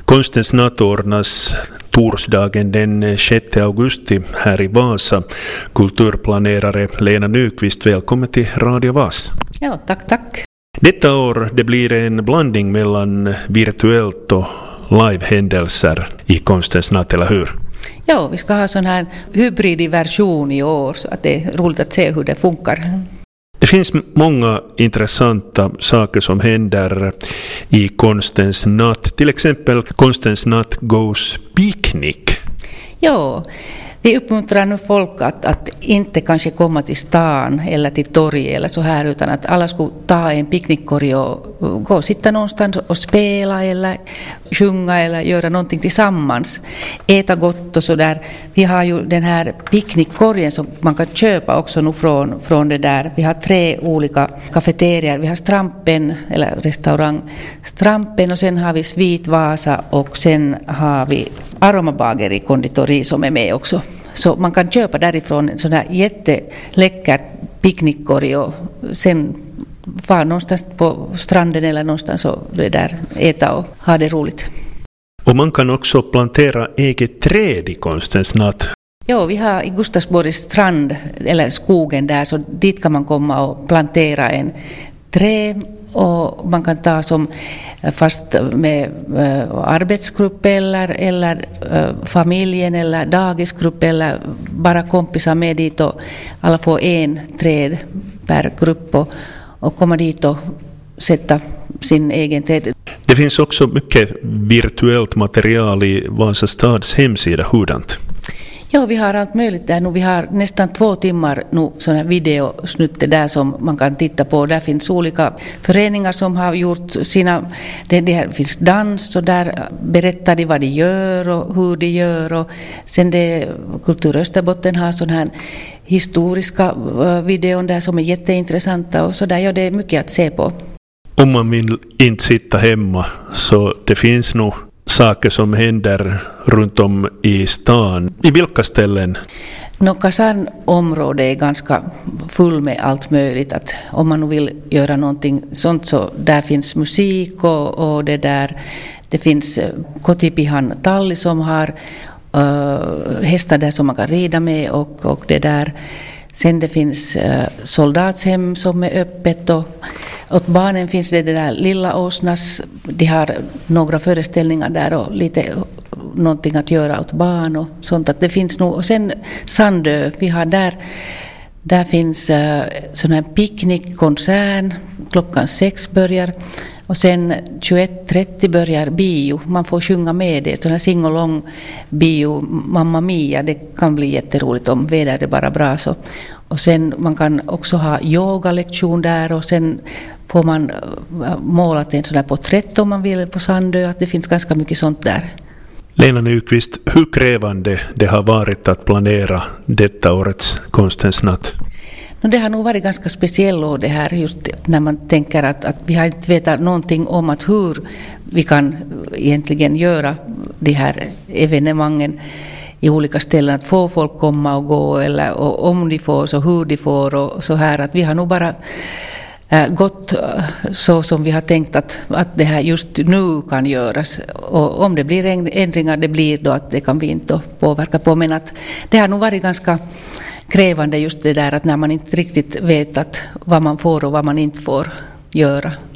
Konstens natt ordnas torsdagen den 6 augusti här i Vasa. Kulturplanerare Lena Nyqvist, välkommen till Radio Vas. Ja, tack. Detta år det blir en blandning mellan virtuellt och live-händelser i Konstens natt, eller hur? Ja, vi ska ha sån här hybridig version i år, så att det är roligt att se hur det funkar. Det finns många intressanta saker som händer i Konstens natt. Till exempel Konstens natt goes picnic. Ja, vi uppmuntrar nu folk att inte kanske komma till stan eller till torg eller så här, utan att alla skulle ta en picknickkorg och gå och sitta någonstans och spela eller sjunga eller göra någonting tillsammans. Äta gott och så där. Vi har ju den här picknickkorgen som man kan köpa också nu från det där. Vi har 3 olika kafeterier. Vi har Strampen eller restaurang Strampen, och sen har vi Svit Vasa, och sen har vi Aromabageri konditori som är med också. Så man kan köpa därifrån en sån här jätteläcker picknickkorg och sen vara någonstans på stranden eller någonstans och det där, äta och ha det roligt. Och man kan också plantera eget träd i Konstens natt. Ja, vi har i Gustavsborgs strand eller skogen där, så dit kan man komma och plantera en trä. Och man kan ta som fast med arbetsgrupp eller familjen eller dagisgrupp eller bara kompisar med dit, och alla får en träd per grupp och komma dit och sätta sin egen träd. Det finns också mycket virtuellt material i Vasa stads hemsida. Hurdant? Ja, vi har allt möjligt där nu. Vi har nästan 2 timmar nu sådana videosnutter där som man kan titta på. Där finns olika föreningar som har gjort sina... Det finns dans, och där berättar de vad de gör och hur de gör. Och sen Kultur Österbotten har sån här historiska videon där som är jätteintressanta. Och så där, ja, det är mycket att se på. Om man vill inte sitta hemma, så det finns nog saker som händer runt om i stan. I vilka ställen? Kasanområdet är ganska full med allt möjligt. Att om man vill göra någonting sånt, så där finns musik och det där. Det finns Kotipihan talli som har hästar där som man kan rida med och det där. Sen det finns soldatshem som är öppet, och åt barnen finns det där Lilla Åsnas. De har några föreställningar där och lite någonting att göra åt barn och sånt. Att det finns nog. Och sen Sandö, vi har där finns sån här picknickkonsert. Klockan 6 börjar. Och sen 21.30 börjar bio. Man får sjunga med det. Sån här sing-along bio, Mamma Mia. Det kan bli jätteroligt om vädret är bara bra så. Och sen man kan också ha yogalektion där, och sen får man måla en sån här porträtt om man vill på Sandö. Att det finns ganska mycket sånt där. Lena Nyqvist, hur krävande det har varit att planera detta årets Konstens natt? Det har nog varit ganska speciellt år det här, just när man tänker att vi har inte vetat någonting om att hur vi kan egentligen göra de här evenemangen i olika ställen, att få folk komma och gå, eller och om de får så hur de får och så här. Att vi har nog bara gått så som vi har tänkt att det här just nu kan göras. Och om det blir ändringar, det blir då att det kan vi inte påverka på. Men att det har nog varit ganska krävande just det där att när man inte riktigt vet att vad man får och vad man inte får göra.